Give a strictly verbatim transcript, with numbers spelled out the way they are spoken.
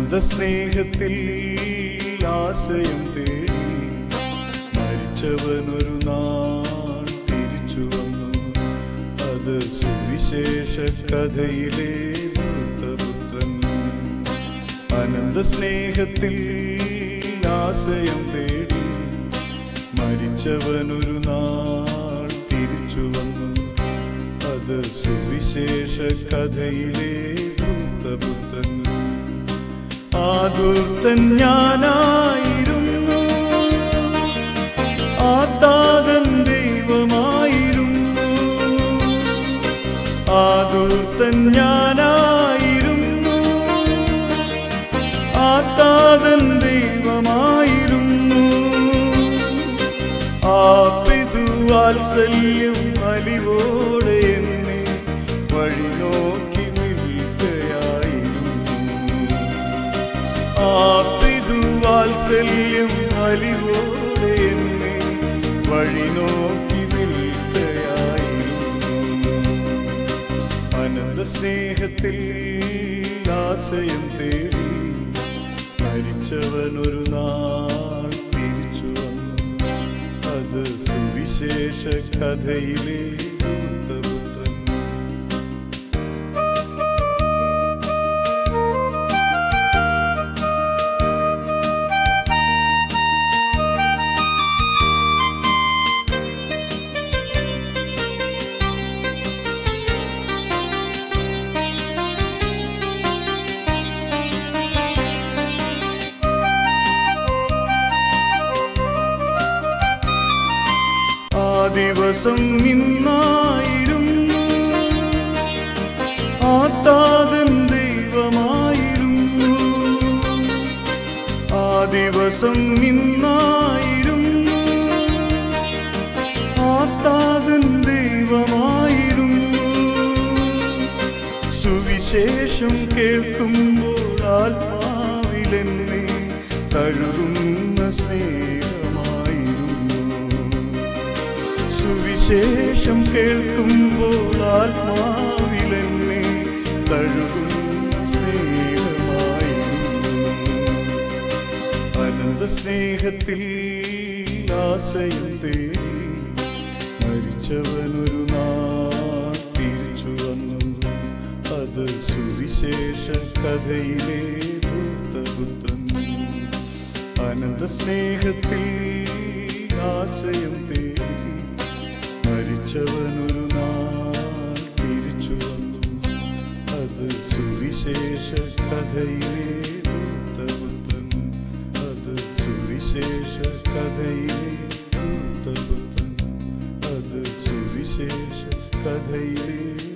അനന്ത സ്നേഹത്തിൽ ആശ്രയം തേടി മരിച്ചവനൊരു നാൾ തിരിച്ചു വന്നു. അത് സുവിശേഷ കഥയിലെ ദൂതപുത്രൻ. അനന്ത സ്നേഹത്തിൽ ആശ്രയം തേടി മരിച്ചവനൊരു നാൾ തിരിച്ചു വന്നു. അത് സുവിശേഷ കഥയിലെ ദൂതപുത്രൻ. ആ ദൂതൻ ഞാനായിരുന്നു, ആ താതൻ ദൈവമായിരുന്നു. ആ ദൂതൻ ഞാനായിരുന്നു, ആ താതൻ ദൈവമായിരുന്നു. ആ പിതൃവാത്സല്യം അലിവോടെ എന്നെ വഴി നോക്കി നിൽക്കുകയായിരുന്നു. ആ പിതൃവാത്സല്യം അലിവോടെ എന്നെ വഴി നോക്കി നിൽക്കുകയായിരുന്നു. അനന്ത സ്നേഹത്തിൽ ആശ്രയം തേടി മരിച്ചവനൊരു നാൾ തിരിച്ചു വന്നു. അത് സുവിശേഷ കഥയിലെ ദൂതപുത്രൻ. ദിവസം ഇന്നായിരുന്നു, ആ താതൻ ദൈവമായിരുന്നു. ആ ദിവസം ഇന്നായിരുന്നു, ആ താതൻ ദൈവമായിരുന്നു. സുവിശേഷം കേൾക്കുമ്പോൾ ആത്മാവിലെന്നെ തഴുകുന്ന സ്നേഹമായിരുന്നു. സുവിശേഷം കേൾക്കുമ്പോൾ ആത്മാവിലെന്നെ തഴുകുന്ന സ്നേഹമായിരുന്നു. അനന്ത സ്നേഹത്തിൽ ആശ്രയം തേടി മരിച്ചവനൊരു നാൾ തിരിച്ചു വന്നു. അത് സുവിശേഷ കഥയിലെ ദൂതപുത്രൻ. അനന്ത സ്നേഹത്തിൽ ആശ്രയം തേടി മരിച്ചവനൊരു നാൾ തിരിച്ചു വന്നു. അത് സുവിശേഷ കഥയിലെ ദൂതപുത്രൻ. അത് സുവിശേഷ കഥയിലെ ദൂതപുത്രൻ. അത് സുവിശേഷ കഥയിലെ